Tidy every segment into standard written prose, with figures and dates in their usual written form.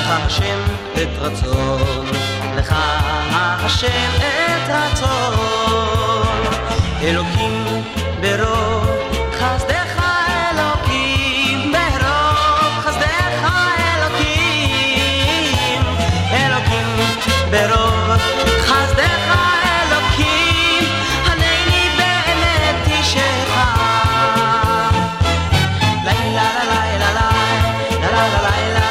לך השם את רצון, לך השם את רצון. אלוקים ברוב חסדך, אלוקים ברוב חסדך, אלוקים, אלוקים ברוב חסדך, אלוקים, הנני באמת אישך. לילה לילה לילה לילה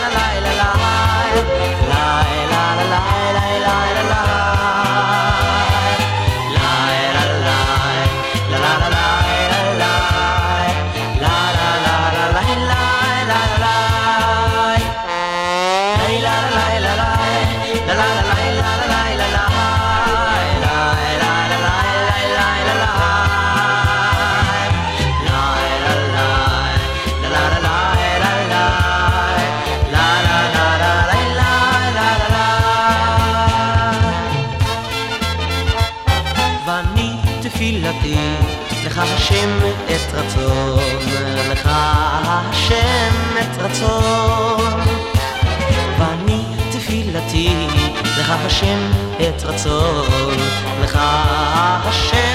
לך השם את רצון, לך השם את רצון. ואני תפילתי, לך השם את רצון, לך השם